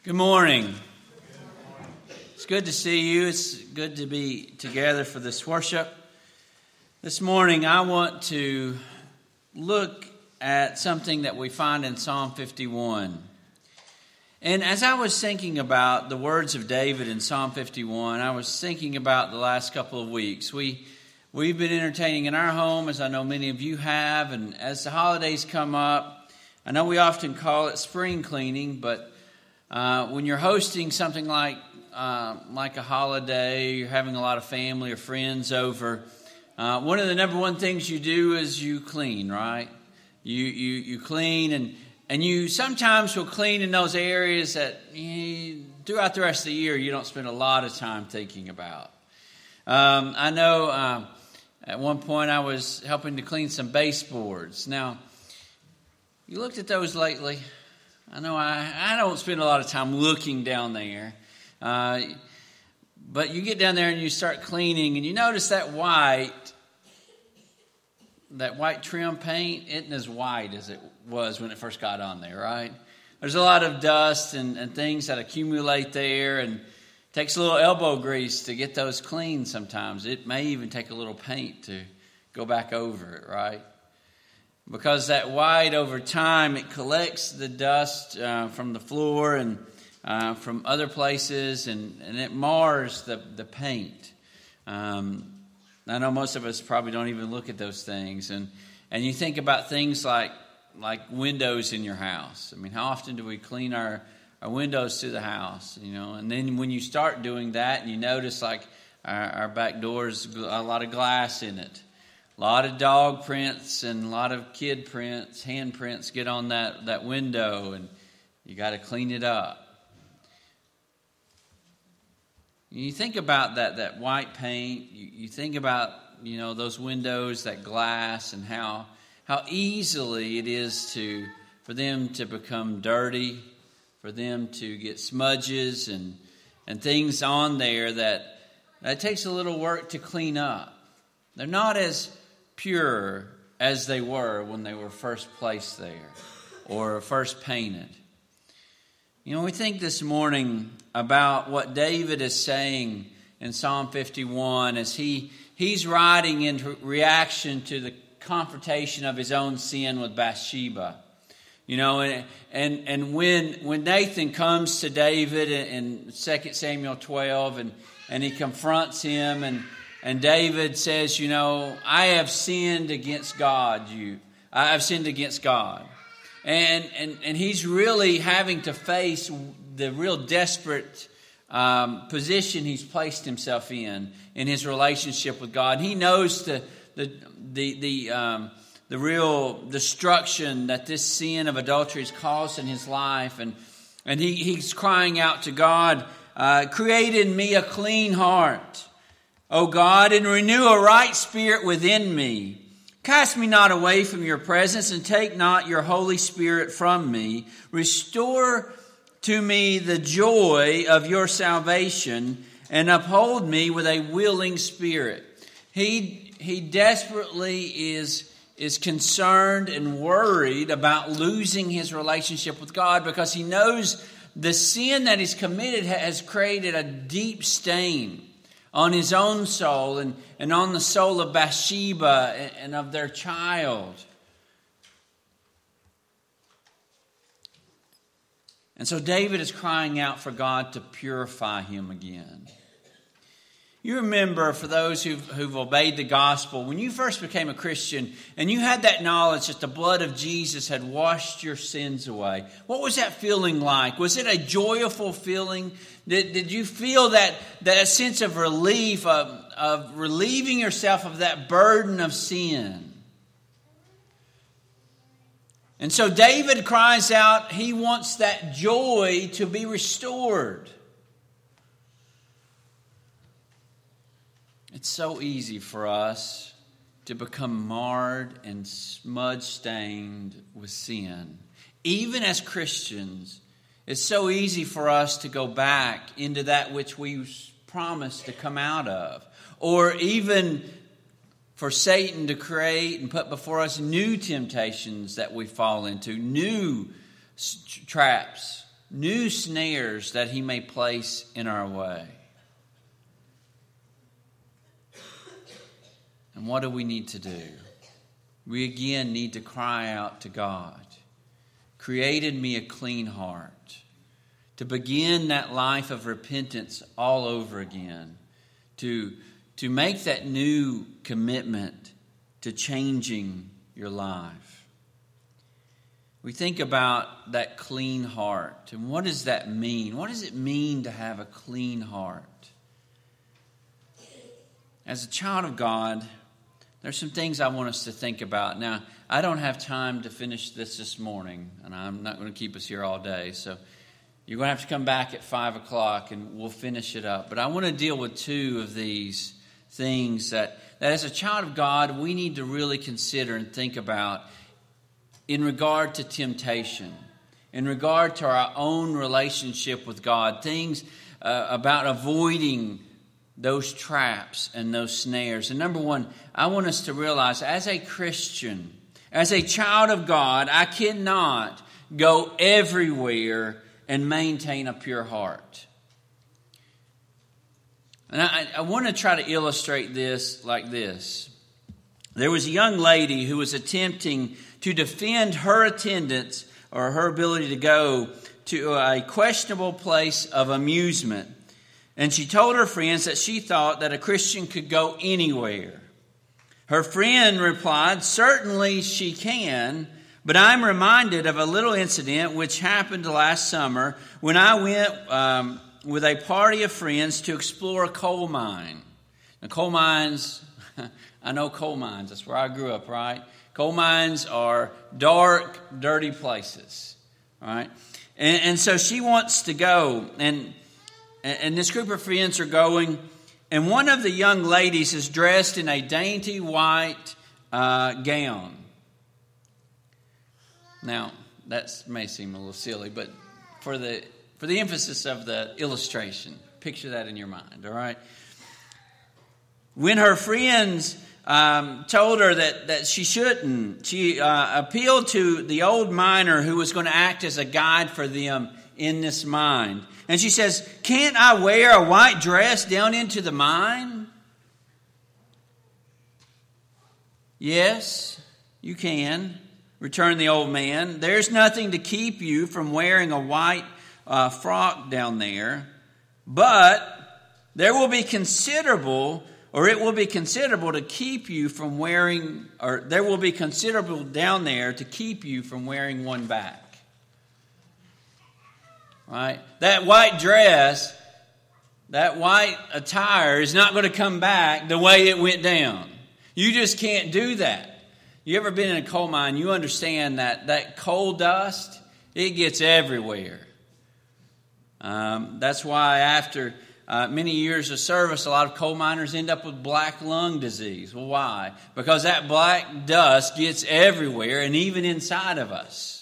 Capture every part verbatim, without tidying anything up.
Good morning. It's good to see you. It's good to be together for this worship. This morning I want to look at something that we find in Psalm fifty-one. And as I was thinking about the words of David in Psalm fifty-one, I was thinking about the last couple of weeks. We, we've been entertaining in our home, as I know many of you have, and as the holidays come up, I know we often call it spring cleaning, but Uh, when you're hosting something like uh, like a holiday, you're having a lot of family or friends over, uh, one of the number one things you do is you clean, right? You you you clean, and and you sometimes will clean in those areas that you, throughout the rest of the year you don't spend a lot of time thinking about. Um, I know uh, at one point I was helping to clean some baseboards. Now, you looked at those lately? I know I, I don't spend a lot of time looking down there, uh, but you get down there and you start cleaning, and you notice that white, that white trim paint isn't as white as it was when it first got on there, right? There's a lot of dust and, and things that accumulate there, and it takes a little elbow grease to get those clean sometimes. It may even take a little paint to go back over it, right? Because that white, over time, it collects the dust uh, from the floor and uh, from other places, and, and it mars the, the paint. Um, I know most of us probably don't even look at those things. And, and you think about things like like windows in your house. I mean, how often do we clean our, our windows to the house? You know, and then when you start doing that and you notice like our, our back doors, a lot of glass in it. A lot of dog prints and a lot of kid prints, hand prints get on that, that window, and you got to clean it up. You think about that, that white paint, you, you think about, you know, those windows, that glass, and how how easily it is to for them to become dirty, for them to get smudges and and things on there that that takes a little work to clean up. They're not as pure as they were when they were first placed there or first painted. You know, we think this morning about what David is saying in Psalm fifty-one as he he's writing in reaction to the confrontation of his own sin with Bathsheba. You know, and and, and when when Nathan comes to David in, in Second Samuel twelve and, and he confronts him, and And David says, you know, I have sinned against God. You, I have sinned against God. And, and, and he's really having to face the real desperate um, position he's placed himself in, in his relationship with God. He knows the, the, the, the, um, the real destruction that this sin of adultery has caused in his life. And, and he, he's crying out to God, uh, create in me a clean heart, O God, and renew a right spirit within me. Cast me not away from your presence, and take not your Holy Spirit from me. Restore to me the joy of your salvation, and uphold me with a willing spirit. He he desperately is, is concerned and worried about losing his relationship with God, because he knows the sin that he's committed has created a deep stain on his own soul and, and on the soul of Bathsheba and, and of their child. And so David is crying out for God to purify him again. You remember, for those who've, who've obeyed the gospel, when you first became a Christian and you had that knowledge that the blood of Jesus had washed your sins away, what was that feeling like? Was it a joyful feeling? Did, did you feel that, that sense of relief, of, of relieving yourself of that burden of sin? And so David cries out, he wants that joy to be restored. It's so easy for us to become marred and smudge-stained with sin. Even as Christians, it's so easy for us to go back into that which we promised to come out of. Or even for Satan to create and put before us new temptations that we fall into, new traps new snares that he may place in our way. And what do we need to do? We again need to cry out to God. Create in me a clean heart. To begin that life of repentance all over again. To, to make that new commitment to changing your life. We think about that clean heart. And what does that mean? What does it mean to have a clean heart? As a child of God, there's some things I want us to think about. Now, I don't have time to finish this this morning, and I'm not going to keep us here all day. So you're going to have to come back at five o'clock, and we'll finish it up. But I want to deal with two of these things that, that as a child of God, we need to really consider and think about in regard to temptation, in regard to our own relationship with God, things uh, about avoiding those traps and those snares. And number one, I want us to realize as a Christian, as a child of God, I cannot go everywhere and maintain a pure heart. And I, I want to try to illustrate this like this. There was a young lady who was attempting to defend her attendance or her ability to go to a questionable place of amusement. And she told her friends that she thought that a Christian could go anywhere. Her friend replied, "Certainly she can, but I'm reminded of a little incident which happened last summer when I went um, with a party of friends to explore a coal mine." Now, coal mines, I know coal mines. That's where I grew up, right? Coal mines are dark, dirty places, right? And, and so she wants to go, and and this group of friends are going, and one of the young ladies is dressed in a dainty white uh, gown. Now, that may seem a little silly, but for the for the emphasis of the illustration, picture that in your mind, all right? When her friends um, told her that, that she shouldn't, she uh, appealed to the old miner who was going to act as a guide for them in this mine. And she says, "Can't I wear a white dress down into the mine?" "Yes, you can," returned the old man. "There's nothing to keep you from wearing a white uh, frock down there. But there will be considerable, or it will be considerable to keep you from wearing, or there will be considerable down there to keep you from wearing one back." Right? That white dress, that white attire is not going to come back the way it went down. You just can't do that. You ever been in a coal mine, you understand that that coal dust, it gets everywhere. Um, that's why after uh, many years of service, a lot of coal miners end up with black lung disease. Well, why? Because that black dust gets everywhere and even inside of us.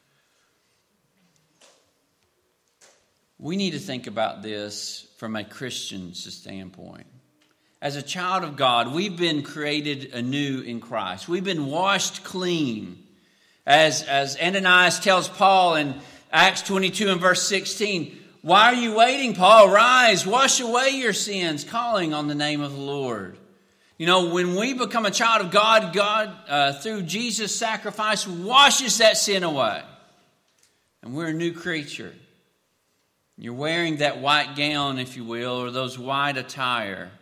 We need to think about this from a Christian standpoint. As a child of God, we've been created anew in Christ. We've been washed clean. As, as Ananias tells Paul in Acts twenty-two and verse sixteen, "Why are you waiting, Paul? Rise, wash away your sins, calling on the name of the Lord." You know, when we become a child of God, God, uh, through Jesus' sacrifice, washes that sin away. And we're a new creature. You're wearing that white gown, if you will, or those white attire.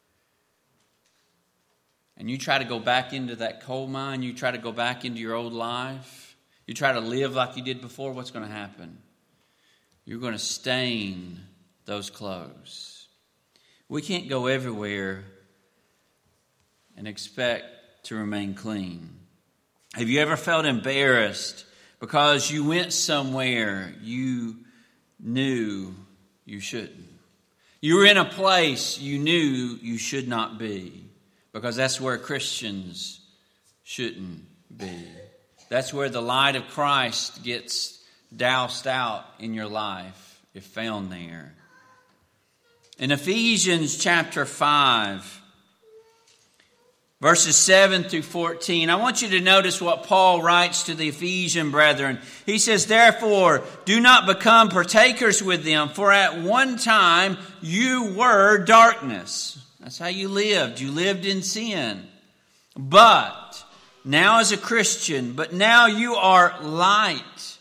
And you try to go back into that coal mine, you try to go back into your old life, you try to live like you did before, what's going to happen? You're going to stain those clothes. We can't go everywhere and expect to remain clean. Have you ever felt embarrassed because you went somewhere you knew you shouldn't? You were in a place you knew you should not be, because that's where Christians shouldn't be. That's where the light of Christ gets doused out in your life, if found there. In Ephesians chapter five, verses seven through fourteen. I want you to notice what Paul writes to the Ephesian brethren. He says, "Therefore, do not become partakers with them, for at one time you were darkness." That's how you lived. You lived in sin. But now as a Christian, but now you are light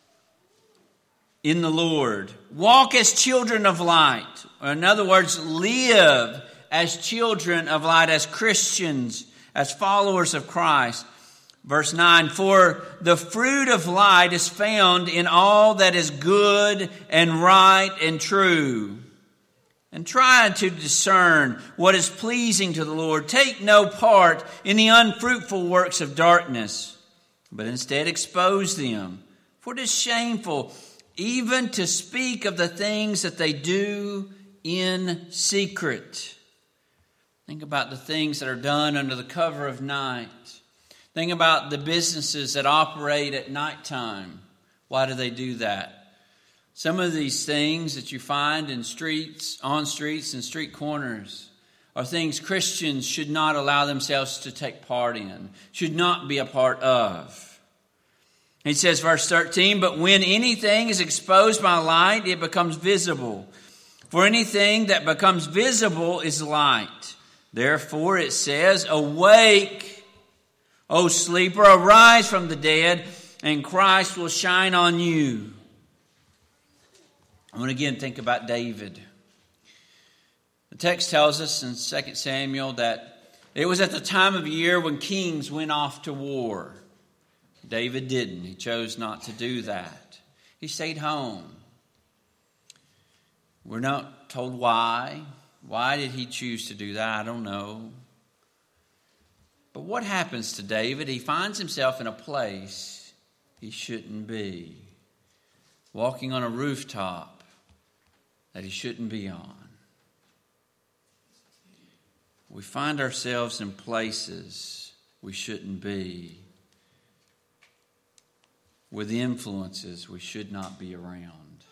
in the Lord. Walk as children of light. Or in other words, live as children of light, as Christians, as followers of Christ. Verse nine, "For the fruit of light is found in all that is good and right and true. And try to discern what is pleasing to the Lord. Take no part in the unfruitful works of darkness, but instead expose them. For it is shameful even to speak of the things that they do in secret." Think about the things that are done under the cover of night. Think about the businesses that operate at nighttime. Why do they do that? Some of these things that you find in streets, on streets and street corners are things Christians should not allow themselves to take part in, should not be a part of. He says, verse thirteen, "But when anything is exposed by light, it becomes visible. For anything that becomes visible is light. Therefore it says, 'Awake, O sleeper, arise from the dead, and Christ will shine on you.'" I want to again think about David. The text tells us in Second Samuel that it was at the time of year when kings went off to war. David didn't. He chose not to do that. He stayed home. We're not told why. Why did he choose to do that? I don't know. But what happens to David? He finds himself in a place he shouldn't be. Walking on a rooftop that he shouldn't be on. We find ourselves in places we shouldn't be, with influences we should not be around.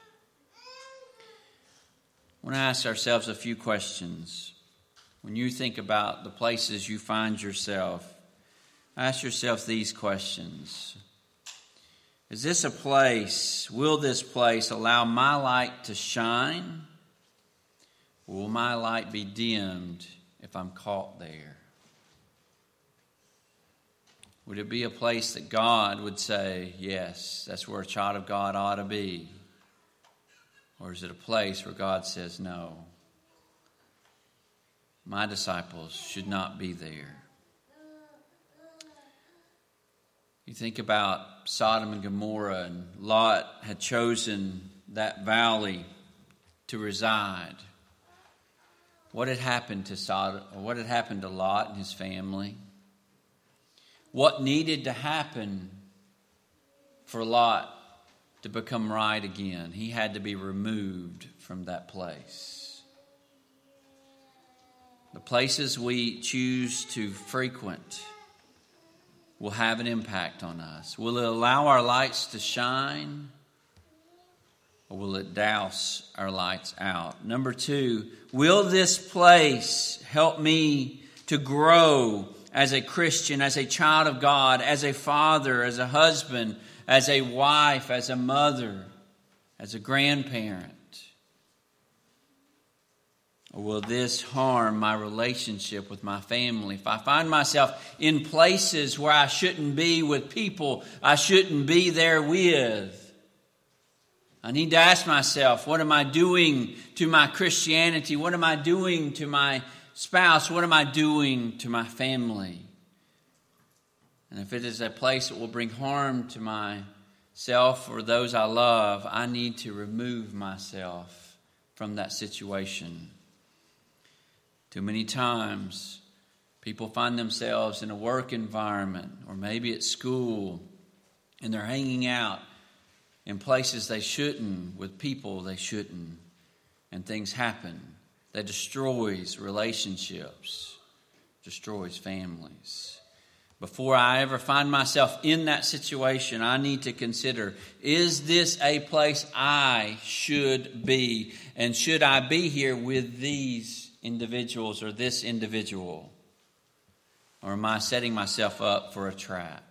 I want to ask ourselves a few questions. When you think about the places you find yourself, ask yourself these questions. Is this a place, will this place allow my light to shine? Or will my light be dimmed if I'm caught there? Would it be a place that God would say, yes, that's where a child of God ought to be? Or is it a place where God says, no, my disciples should not be there? You think about Sodom and Gomorrah, and Lot had chosen that valley to reside. What had happened to Sodom? What had happened to Lot and his family? What needed to happen for Lot to become right again? He had to be removed from that place. The places we choose to frequent will have an impact on us. Will it allow our lights to shine, or will it douse our lights out? Number two, will this place help me to grow as a Christian, as a child of God, as a father, as a husband, as a wife, as a mother, as a grandparent? Or will this harm my relationship with my family? If I find myself in places where I shouldn't be, with people I shouldn't be there with, I need to ask myself, what am I doing to my Christianity? What am I doing to my spouse? What am I doing to my family? And if it is a place that will bring harm to myself or those I love, I need to remove myself from that situation. Too many times, people find themselves in a work environment or maybe at school, and they're hanging out in places they shouldn't, with people they shouldn't, and things happen that destroys relationships, destroys families. Before I ever find myself in that situation, I need to consider, is this a place I should be? And should I be here with these individuals or this individual? Or am I setting myself up for a trap?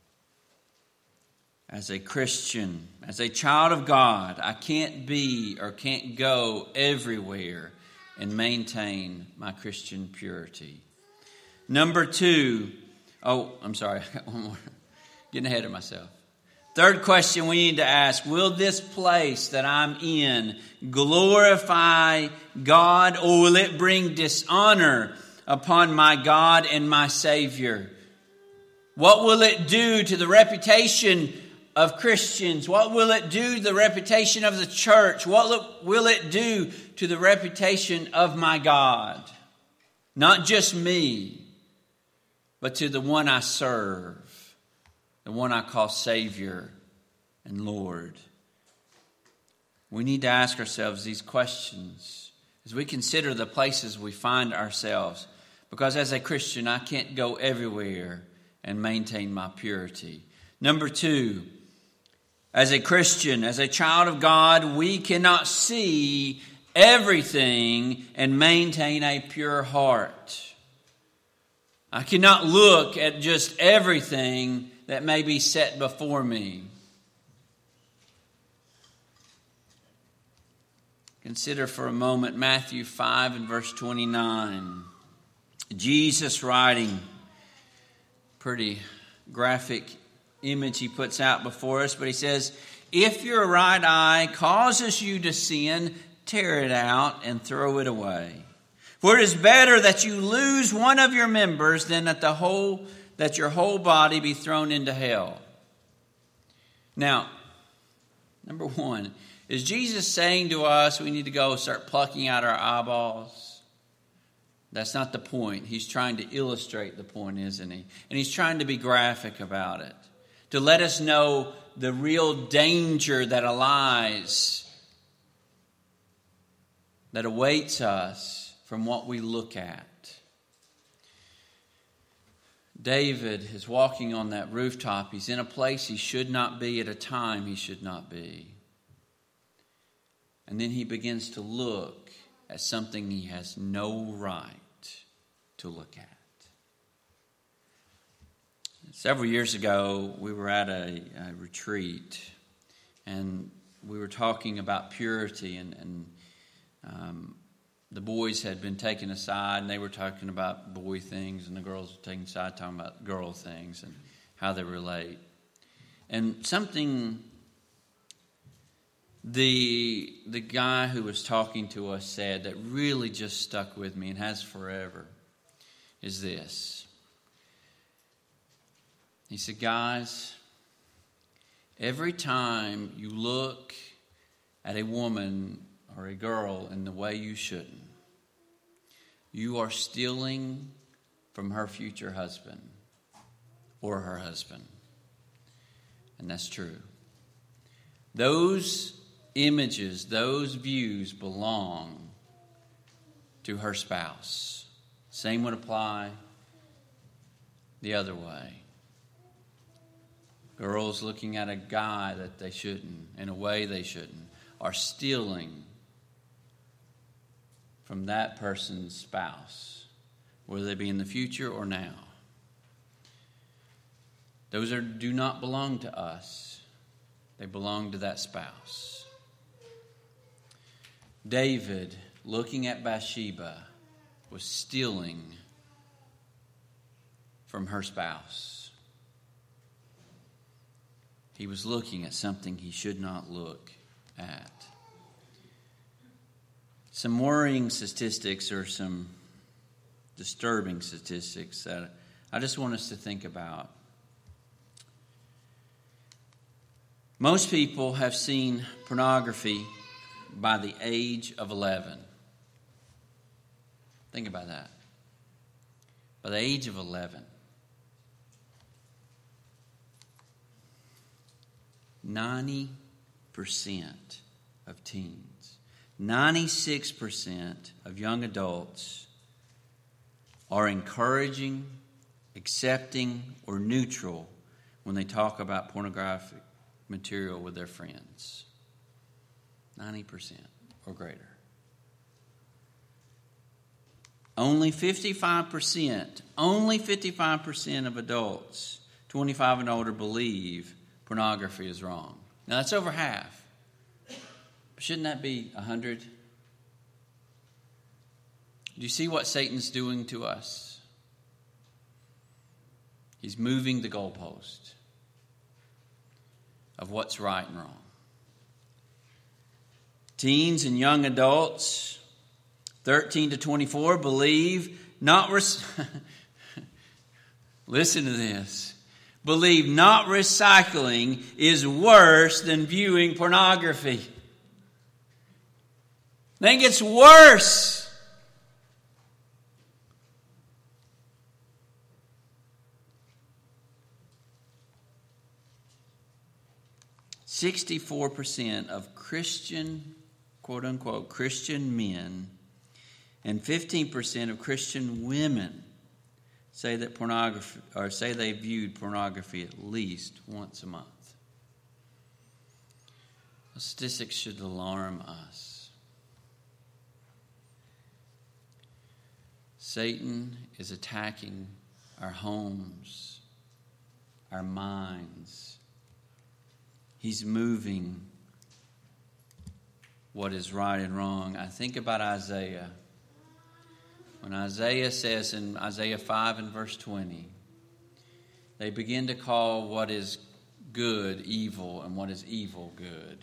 As a Christian, as a child of God, I can't be or can't go everywhere and maintain my Christian purity. Number two, oh, I'm sorry, I got one more. Getting ahead of myself. Third question we need to ask, will this place that I'm in glorify God, or will it bring dishonor upon my God and my Savior? What will it do to the reputation of Christians? What will it do to the reputation of the church? What will it do to the reputation of my God? Not just me, but to the one I serve, the one I call Savior and Lord. We need to ask ourselves these questions as we consider the places we find ourselves. Because as a Christian, I can't go everywhere and maintain my purity. Number two, as a Christian, as a child of God, we cannot see everything and maintain a pure heart. I cannot look at just everything that may be set before me. Consider for a moment Matthew five and verse twenty-nine. Jesus writing, pretty graphic image he puts out before us, but he says, if your right eye causes you to sin, tear it out and throw it away. For it is better that you lose one of your members than that the whole that your whole body be thrown into hell. Now, number one, is Jesus saying to us we need to go start plucking out our eyeballs? That's not the point. He's trying to illustrate the point, isn't he? And he's trying to be graphic about it, to let us know the real danger that lies, that awaits us from what we look at. David is walking on that rooftop. He's in a place he should not be at a time he should not be. And then he begins to look at something he has no right to look at. Several years ago, we were at a, a retreat, and we were talking about purity, and, and um, the boys had been taken aside, and they were talking about boy things, and the girls were taken aside talking about girl things and how they relate. And something the the guy who was talking to us said that really just stuck with me and has forever is this. He said, guys, every time you look at a woman or a girl in the way you shouldn't, you are stealing from her future husband or her husband. And that's true. Those images, those views belong to her spouse. Same would apply the other way. Girls looking at a guy that they shouldn't, in a way they shouldn't, are stealing from that person's spouse, whether they be in the future or now. Those are do not belong to us. They belong to that spouse. David, looking at Bathsheba, was stealing from her spouse. He was looking at something he should not look at. Some worrying statistics or some disturbing statistics that I just want us to think about. Most people have seen pornography by the age of eleven. Think about that. By the age of eleven. ninety percent of teens, ninety-six percent of young adults are encouraging, accepting, or neutral when they talk about pornographic material with their friends. ninety percent or greater. only fifty-five percent, only fifty-five percent of adults twenty-five and older believe pornography is wrong. Now that's over half. Shouldn't that be one hundred? Do you see what Satan's doing to us? He's moving the goalpost of what's right and wrong. Teens and young adults, thirteen to twenty-four, believe not... Res- Listen to this. Believe not recycling is worse than viewing pornography. Then it gets worse. sixty-four percent of Christian, quote unquote, Christian men and fifteen percent of Christian women say that pornography, or say they viewed pornography at least once a month. The statistics should alarm us. Satan is attacking our homes, our minds. He's moving what is right and wrong. I think about Isaiah. When Isaiah says in Isaiah five and verse twenty, they begin to call what is good evil and what is evil good.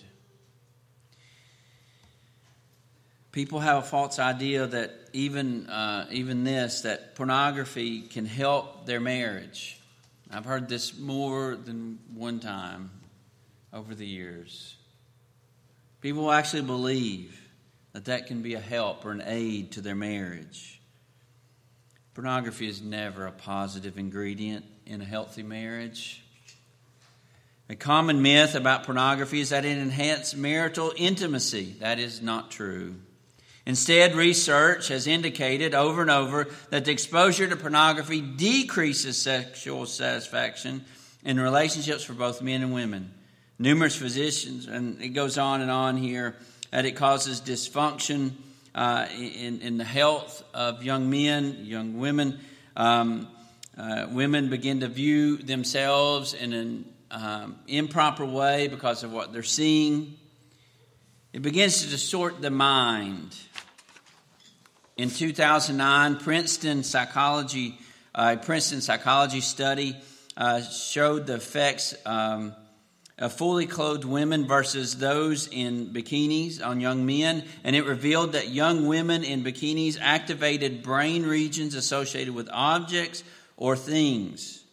People have a false idea that even uh, even this, that pornography can help their marriage. I've heard this more than one time over the years. People actually believe that that can be a help or an aid to their marriage. Pornography is never a positive ingredient in a healthy marriage. A common myth about pornography is that it enhances marital intimacy. That is not true. Instead, research has indicated over and over that the exposure to pornography decreases sexual satisfaction in relationships for both men and women. Numerous physicians, and it goes on and on here, that it causes dysfunction uh, in, in the health of young men, young women. Um, uh, women begin to view themselves in an um, improper way because of what they're seeing. It begins to distort the mind. In two thousand nine, Princeton psychology, uh, Princeton psychology study uh, showed the effects um, of fully clothed women versus those in bikinis on young men, and it revealed that young women in bikinis activated brain regions associated with objects or things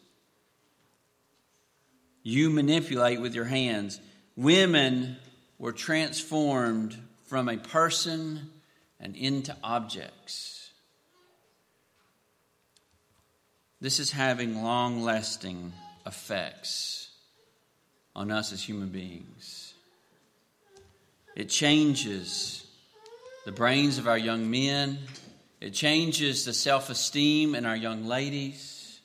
you manipulate with your hands. Women were transformed from a person and into objects. This is having long-lasting effects on us as human beings. It changes the brains of our young men. It changes the self-esteem in our young ladies.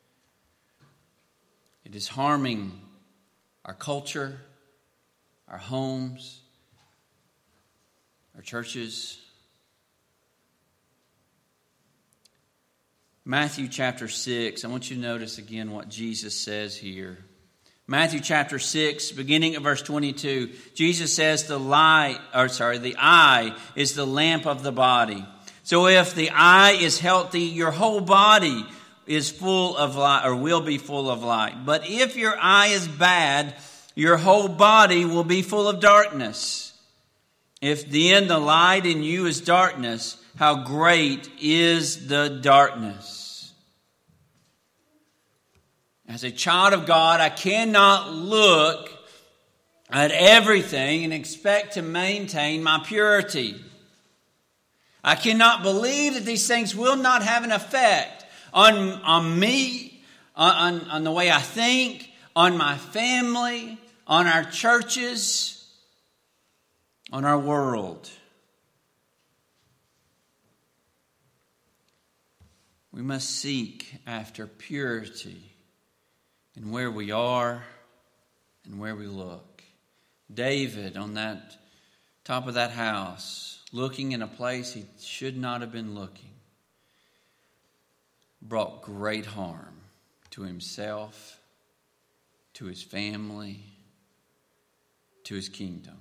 It is harming our culture, our homes, our churches. Matthew chapter six, I want you to notice again what Jesus says here. Matthew chapter six, beginning at verse twenty-two, Jesus says the light, or sorry, the eye is the lamp of the body. So if the eye is healthy, your whole body is full of light, or will be full of light. But if your eye is bad, your whole body will be full of darkness. If then the light in you is darkness, how great is the darkness? As a child of God, I cannot look at everything and expect to maintain my purity. I cannot believe that these things will not have an effect on, on me, on, on the way I think, on my family, on our churches, on our world. We must seek after purity in where we are and where we look. David on that top of that house, looking in a place he should not have been looking. brought great harm to himself, to his family, to his kingdom.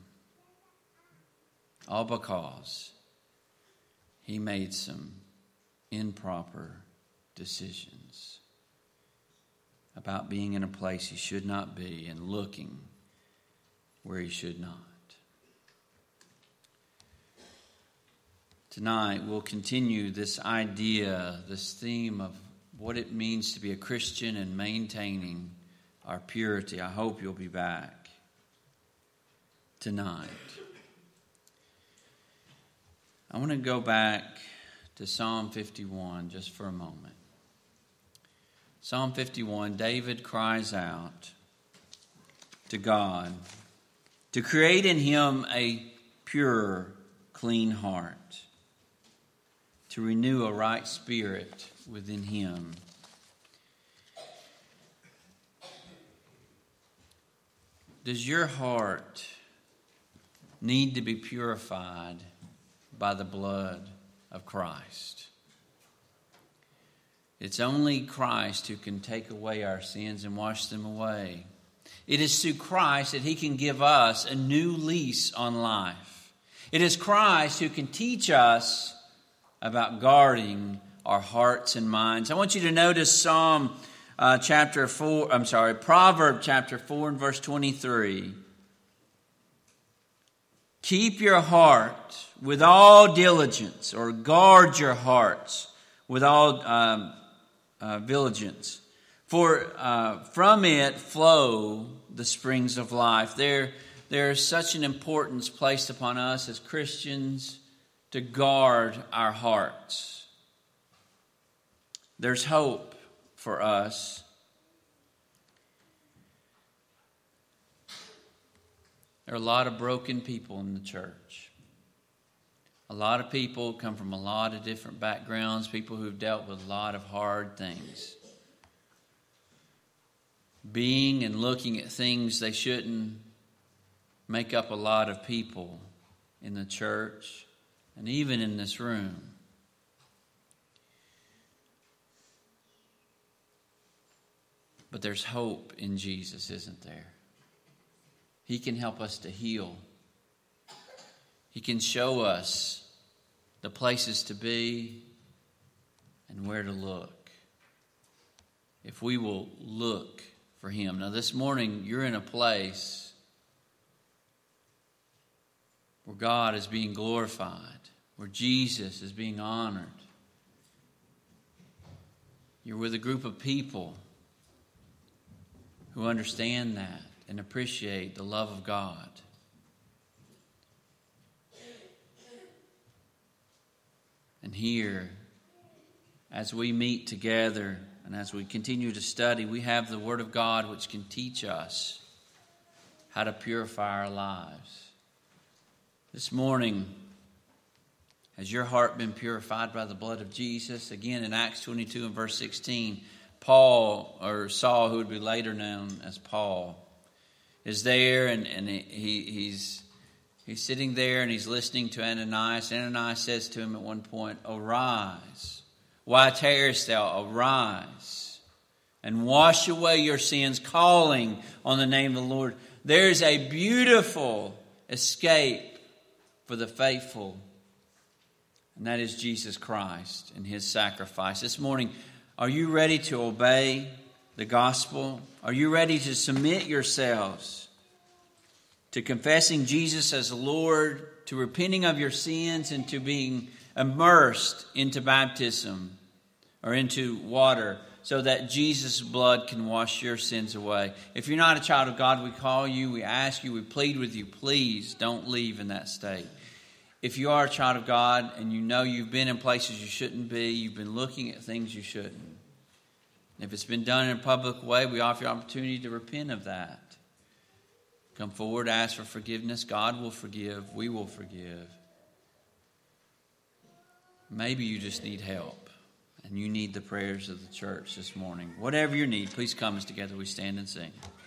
All because he made some improper decisions about being in a place he should not be and looking where he should not. Tonight we'll continue this idea, this theme of what it means to be a Christian and maintaining our purity. I hope you'll be back tonight. I want to go back to Psalm fifty-one just for a moment. Psalm fifty-one, David cries out to God to create in him a pure, clean heart, to renew a right spirit within him. Does your heart need to be purified by the blood of Christ? It's only Christ who can take away our sins and wash them away. It is through Christ that he can give us a new lease on life. It is Christ who can teach us about guarding our hearts and minds. I want you to notice Psalm uh, chapter four, I'm sorry, Proverbs chapter four and verse twenty-three. Keep your heart with all diligence, or guard your hearts with all um, uh, diligence. For uh, from it flow the springs of life. There, there is such an importance placed upon us as Christians to guard our hearts. There's hope for us. There are a lot of broken people in the church. A lot of people come from a lot of different backgrounds, people who've dealt with a lot of hard things. Being and looking at things they shouldn't make up a lot of people in the church and even in this room. But there's hope in Jesus, isn't there? He can help us to heal. He can show us the places to be and where to look, if we will look for him. Now this morning, you're in a place where God is being glorified, where Jesus is being honored. You're with a group of people who understand that and appreciate the love of God. And here, as we meet together and as we continue to study, we have the Word of God which can teach us how to purify our lives. This morning, has your heart been purified by the blood of Jesus? Again, in Acts twenty-two and verse sixteen, Paul, or Saul, who would be later known as Paul, is there, and, and he, he's he's sitting there and he's listening to Ananias. Ananias says to him at one point, "Arise, why tarriest thou? Arise, and wash away your sins, calling on the name of the Lord." There's a beautiful escape for the faithful, and that is Jesus Christ and his sacrifice. This morning, are you ready to obey the gospel? Are you ready to submit yourselves to confessing Jesus as the Lord, to repenting of your sins, and to being immersed into baptism or into water so that Jesus' blood can wash your sins away? If you're not a child of God, we call you, we ask you, we plead with you, please don't leave in that state. If you are a child of God and you know you've been in places you shouldn't be, you've been looking at things you shouldn't, if it's been done in a public way, we offer you opportunity to repent of that. Come forward, ask for forgiveness. God will forgive. We will forgive. Maybe you just need help and you need the prayers of the church this morning. Whatever your need, please come as together we stand and sing.